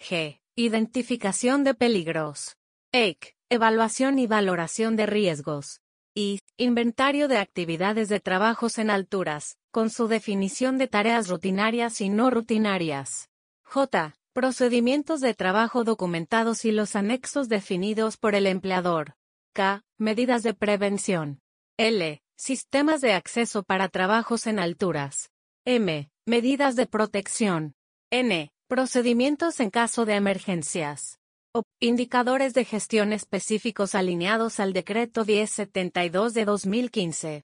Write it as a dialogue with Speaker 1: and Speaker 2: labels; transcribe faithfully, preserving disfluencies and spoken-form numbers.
Speaker 1: G. Identificación de peligros. E. Evaluación y valoración de riesgos. I. Inventario de actividades de trabajos en alturas, con su definición de tareas rutinarias y no rutinarias. J. Procedimientos de trabajo documentados y los anexos definidos por el empleador. K. Medidas de prevención. L. Sistemas de acceso para trabajos en alturas. M. Medidas de protección. N. Procedimientos en caso de emergencias. O. Indicadores de gestión específicos alineados al Decreto diez setenta y dos de dos mil quince.